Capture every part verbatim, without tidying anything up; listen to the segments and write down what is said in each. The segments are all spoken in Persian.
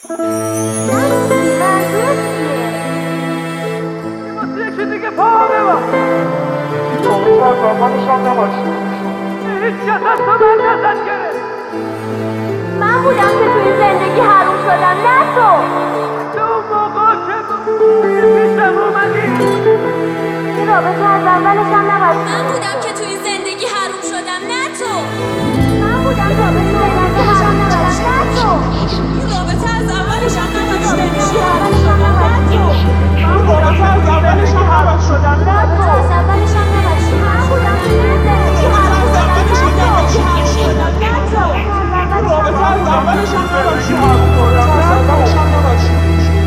یکی دیگه پا ببر. امیدوار زبانشان نباشی. هیچ کس از تو من نزد گرفت. من بودم که توی زندگی حروم شدم، نه تو. تو اون موقع که پیشم اومدی این رابطه از اولش هم نباشی. من بودم که توی زندگی حروم شدم، نه تو. من بودم که توی زندگی حروم شدم، نه تو. این رابطه از اولش هم نباشی. من رابطه از اولش هم حروم شدم، نه تو. از اولش هم نباشی. من بودم که توی زندگی حروم شدم، نه تو. رابطه از اولش هم نباشی. رابطه از اولش هم نباشی.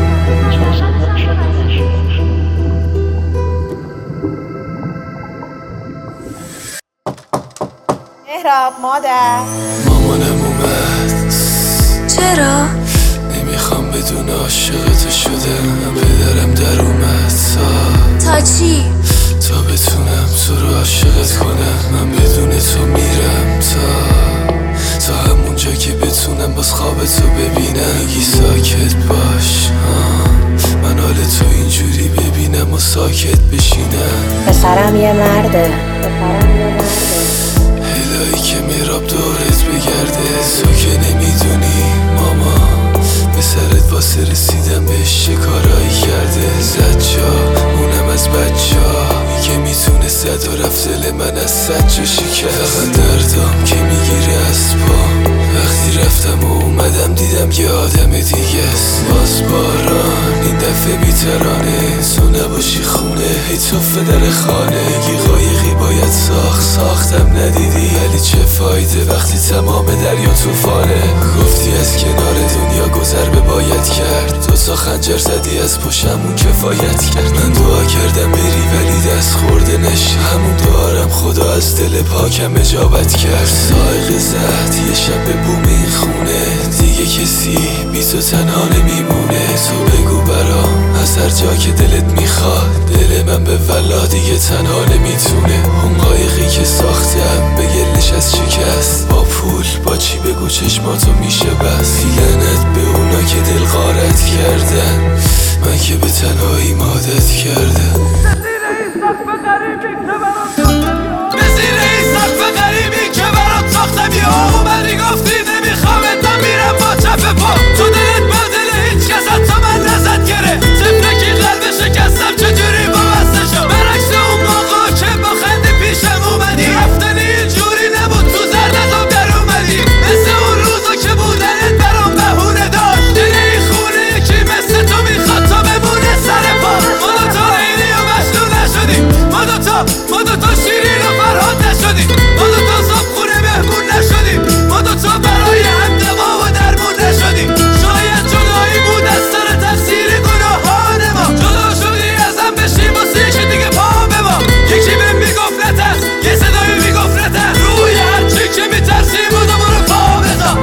مهراب مادر مامانم اومد. چرا؟ نمیخوام بدون عاشقت شدم. پدرم در اومد تا تا چی؟ تا بتونم تو رو عاشقت کنم. من بدون تو میرم تا تا همونجا که بتونم باز خواب تو ببینم. میگی ساکت باش آه. من حال تو اینجوری ببینم و ساکت بشینم. پسرم یه مرده پسرم یه مرده الهی که مهراب دورت بگرده. تو که نمیدونی ماما به سرت واسه رسیدم بهش چه کارایی کرده. زد جا اونم از بچه ها که میتونه زد و رفت دل من از صد جا شکست. فقط دردام که میگیره از پا وقتی رفتم و اومدم دیدم یه آدم دیگه است. باز باران این دفعه بیترانه تو نباشی خونه هی توفه در خانه. یه قایقی باید ساخت ساختم ندیدی ولی چه فایده وقتی تمام دریا توفانه. گفتی از کنار دنیا گذر به باید کرد. دو تا خنجر زدی از پشمون کفایت کرد. من دعا کردم بری ولی دست خورده نشی. همون دعارم خدا از دل پاکم اجابت کرد. سائق زد یه شب به بوم این خونه دیگه کسی بی تو تنها نمیمونه. تو بگو برام از هر جا که دلت میخواد دل من به ولا دیگه تنها نمیتونه. اون قایقی که ساختم به گلش از شکست با پول با چی بگو چشماتو میشه بس. لعنت به اونا که دل غارت کردن من که به تنهایی مادت کردم. به زیر این سقف غریبی که برات ساختم یا اومدی گفتی نمیخوامت من میرم با چپ پا. تو دلت با دل هیچ کس از تو من نزد گره. طفلکی قلب شکستم چجوری وابسته شد. برعکس اون موقع که با خنده پیشم اومدی رفتنی اینجوری نبود تو زردتم در اومدی. مثل اون روزا که بودنت برام بهونه داشت. دل این خونه یکی مثل تو میخواد تا بمونه سر پا. ما دوتا لیلی و مجنون نشدیم. ما دوتا ما دوتا شیرین و فرهاد نشدیم. ما دوتا صبح خونه مهمون نشدیم. ما دوتا برای هم دوا و درمون نشدیم. شاید جدایی بود از سر تقصیر گناهان ما. جدا شدی ازم بشیم واسه یکی دیگه پا به ما. یکی بهم میگفت نترس یه صدایی میگفت نترس. روی هرچی که میترسی بود و برو پا بذار.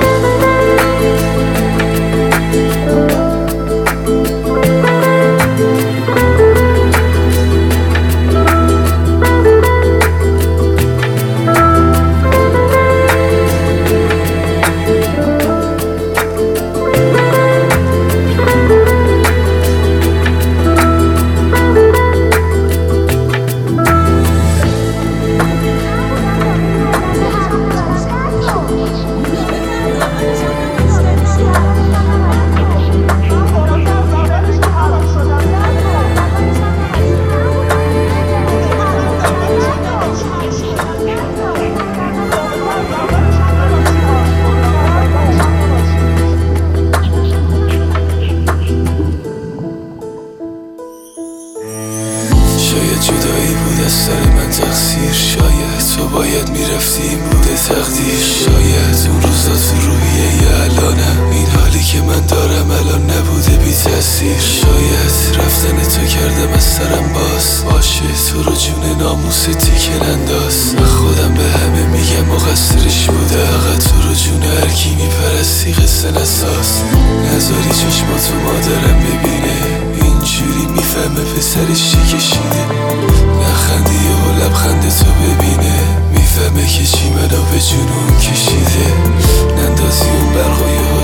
شاید جدایی بود از سر من تقصیر. شاید تو باید میرفتی این بوده تقدیر. شاید اون روزا تو روحیه الانم این حالی که من دارم الان نبوده بی تأثیر. شاید رفتن تو کردم از سرم باز باشه تو رو جون ناموس تیکه ننداز. من خودم به همه میگم مقصرش بوده فقط تو رو جون هرکی میپرستی قصه نساز. نذاری چشماتو مادرم ببینه اینجوری میفهمه پسرش چی کشیده. نخندی و لبخند تو ببینه میفهمه که چی منو به جنون کشیده. نندازی اون برقای ها توی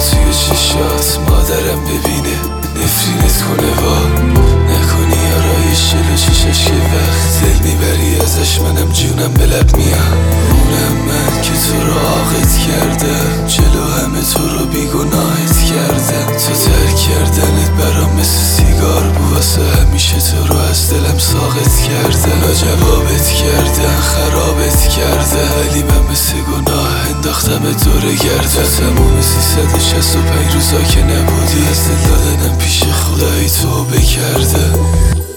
چشات مادرم ببینه نفرینت کنه وا نکنی آرایش جلو چشش که وقت دل میبری ازش منم جونم به لب میام اونم من که تو رو عاقت کردم جلو همه تو رو بیگناهت کردم تو ترک کردنت برام مثل سیگار بود واسه همیشه تو رو از دلم ساقط کردن و جوابت کردن خرابت کرده ولی من مثل گناه انداختم دور گرده تموم سیصد و شصت و پنج روزا که نبودی از دل دادنم پیش خدایی توبه کرده